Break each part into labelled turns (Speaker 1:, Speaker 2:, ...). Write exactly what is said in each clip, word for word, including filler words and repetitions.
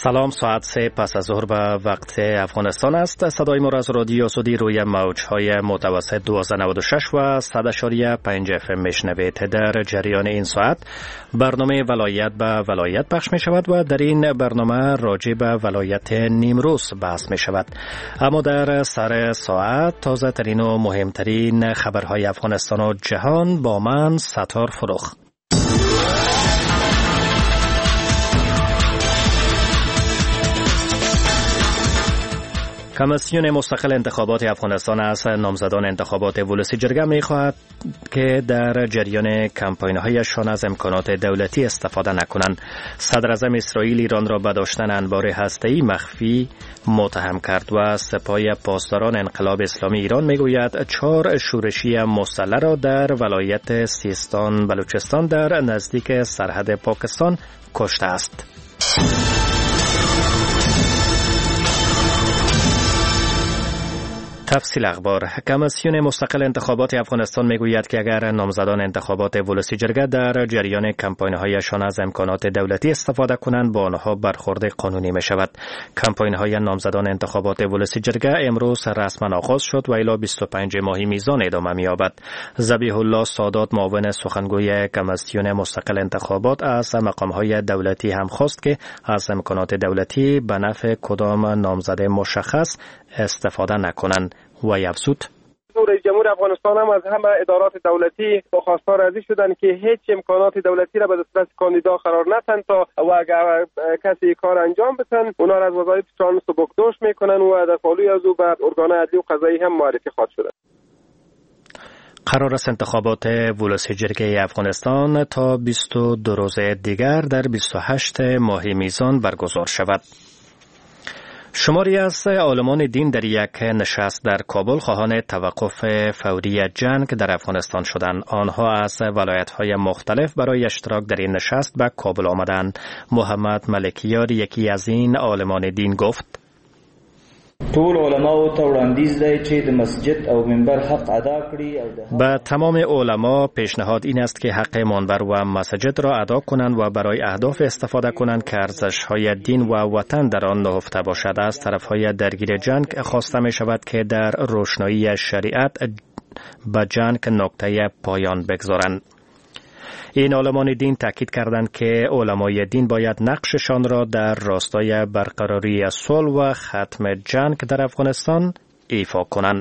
Speaker 1: سلام، ساعت سه پس از ظهر به وقت افغانستان است. صدای ما را از رادیو سودی روی موج‌های متوسط دویست و نود و شش و صد و پنج اف ام میشنوید. در جریان این ساعت برنامه ولایت به ولایت پخش می شود و در این برنامه راجع به ولایت نیمروز بحث می شود. اما در سر ساعت تازه ترین و مهمترین خبرهای افغانستان و جهان با من ستار فروخ. کمیسیون مستقل انتخابات افغانستان از نامزدان انتخابات ولسی جرگه می خواهد که در جریان کمپاین‌هایشان از امکانات دولتی استفاده نکنند. صدر اعظم اسرائیل ایران را به داشتن انبار هسته‌ای مخفی متهم کرد و سپاه پاسداران انقلاب اسلامی ایران می گوید چهار شورشی مسلح را در ولایت سیستان بلوچستان در نزدیک سرحد پاکستان کشته است. تفصیل اخبار. کمیسیون مستقل انتخابات افغانستان میگوید که اگر نامزدان انتخابات ولسی جرگه در جریان کمپاین‌هایشان از امکانات دولتی استفاده کنند با آنها برخورد قانونی می شود. کمپاین‌های نامزدان انتخابات ولسی جرگه امروز رسما آغاز شد و الی بیست و پنج ماهی میزان ادامه می‌یابد. ذبیح الله سادات معاون سخنگوی کمیسیون مستقل انتخابات از مقام‌های دولتی هم خواست که از امکانات دولتی به نفع کدام نامزد مشخص استفاده نکنند و افزود
Speaker 2: رئیس جمهور افغانستان هم از همه ادارات دولتی خواستار ازی شدن که هیچ امکانات دولتی را به دست کاندیدا قرار ندهند تا و اگر کسی کار انجام بدن اونا را از وظایفشان سبکدوش میکنن و در پالوی از او به ارگان عدلی و قضایی هم معرفی خواهد شدن.
Speaker 1: قرار است انتخابات ولسی جرگه افغانستان تا بیست و دو روز دیگر در بیست و هشت ماه میزان برگزار شود. شماری از عالمان دین در یک نشست در کابل خواهان توقف فوری جنگ در افغانستان شدند. آنها از ولایت‌های مختلف برای اشتراک در این نشست به کابل آمدند. محمد ملکیار یکی از این عالمان دین گفت:
Speaker 3: ټول علماو ته وړاندیز دی چې د مسجد او منبر حق ادا کړي.
Speaker 1: به تمام علما پیشنهاد این است که حق منبر و مسجد را ادا کنند و برای اهداف استفاده کنند که ارزش‌های دین و وطن در آن نهفته باشد. از طرف‌های درگیر جنگ خواسته می شود که در روشنایی شریعت به جنگ نقطه پایان بگذارند. این عالمان دین تاکید کردند که علمای دین باید نقششان را در راستای برقراری صلح و ختم جنگ در افغانستان ایفا کنند.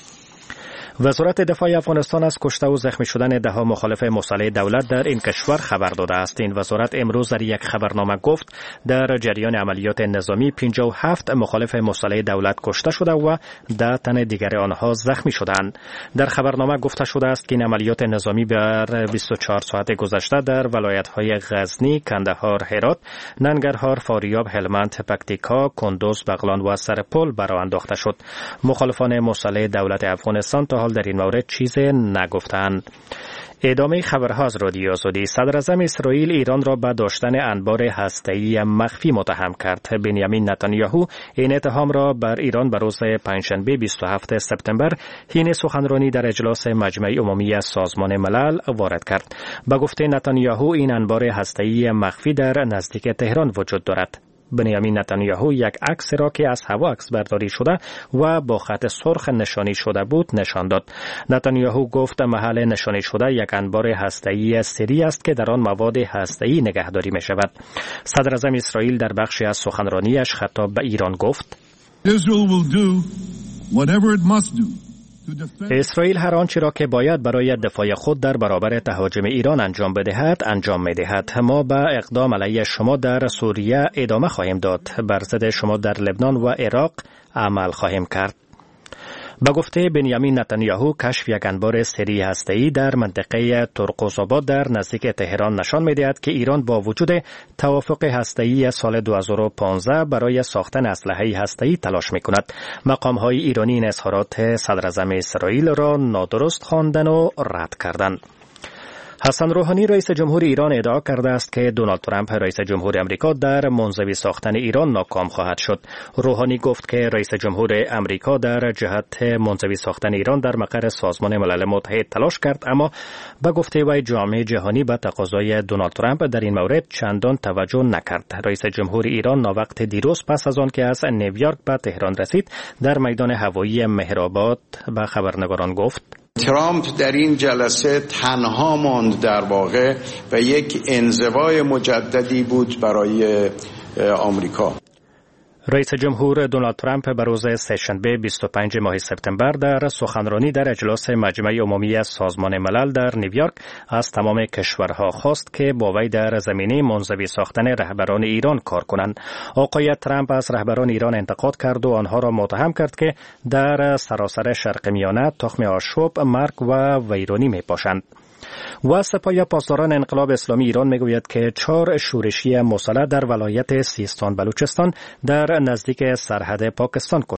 Speaker 1: وزارت دفاع افغانستان از کشته و زخمی شدن دهها مخالف مسلح دولت در این کشور خبر داده است. این وزارت امروز در یک خبرنامه گفت در جریان عملیات نظامی پنجاه و هفت مخالف مسلح دولت کشته شده و ده تن دیگر آنها زخمی شدند. در خبرنامه گفته شده است که این عملیات نظامی بر بیست و چهار ساعت گذشته در ولایت‌های غزنی، کندهار، هرات، ننگرهار، فاریاب، هلمند، پکتیکا، کندوز، بغلان و سرپل برآ انداخته شد. مخالفان مسلح دولت افغانستان تا حال در این مورد چیز نگفتند. ادامه خبرها از رادیو سودی. صدر اعظم اسرائیل ایران را به داشتن انبار هسته‌ای مخفی متهم کرد. بنیامین نتانیاهو این اتهام را بر ایران به روز پنجشنبه بیست و هفتم سپتامبر حین سخنرانی در اجلاس مجمع عمومی سازمان ملل وارد کرد. به گفته نتانیاهو این انبار هسته‌ای مخفی در نزدیک تهران وجود دارد. بنیامین نتانیاهو یک عکس را که از هوا عکس برداری شده و با خط سرخ نشانی شده بود نشان داد. نتانیاهو گفت محل نشانی شده یک انبار هسته‌ای سری است که در آن مواد هسته‌ای نگهداری می شود. صدر اعظم اسرائیل در بخشی از سخنرانیش خطاب به ایران گفت:
Speaker 4: Israel will do whatever it must do.
Speaker 1: اسرائیل هر آنچه را که باید برای دفاع خود در برابر تهاجم ایران انجام بدهد انجام می‌دهد. ما به اقدام علیه شما در سوریه ادامه خواهیم داد. بر ضد شما در لبنان و عراق عمل خواهیم کرد. به گفته بنیامین نتانیاهو کشف یک انبار سری هسته‌ای در منطقه ترقوزآباد در نزدیک تهران نشان می‌دهد که ایران با وجود توافق هسته‌ای سال دو هزار و پانزده برای ساختن اسلحه هسته‌ای تلاش می‌کند. مقام‌های ایرانی این اظهارات صدر اعظم اسرائیل را نادرست خواندند و رد کردند. حسن روحانی رئیس جمهور ایران ادعا کرده است که دونالد ترامپ رئیس جمهور امریکا در منزوی ساختن ایران ناکام خواهد شد. روحانی گفت که رئیس جمهور امریکا در جهت منزوی ساختن ایران در مقر سازمان ملل متحد تلاش کرد، اما به گفته وی جامعه جهانی به تقاضای دونالد ترامپ در این مورد چندان توجه نکرد. رئیس جمهور ایران ناوقت دیروز پس از آن که از نیویورک به تهران رسید در میدان هوایی مهرآباد به خبرنگاران گفت:
Speaker 5: ترامپ در این جلسه تنها ماند در واقع و یک انزوای مجددی بود برای آمریکا.
Speaker 1: رئیس جمهور دونالد ترامپ به روز سه‌شنبه بیست و پنجم ماه سپتامبر در سخنرانی در اجلاس مجمع عمومی سازمان ملل در نیویورک از تمام کشورها خواست که با وی در زمینه منزوی ساختن رهبران ایران کار کنند. آقای ترامپ از رهبران ایران انتقاد کرد و آنها را متهم کرد که در سراسر شرق میانه تخم آشوب، مرگ و ویرانی میپاشند. و سپاه پاسداران انقلاب اسلامی ایران میگوید که چهار شورشی مسلح در ولایت سیستان بلوچستان در نزدیک سرحد پاکستان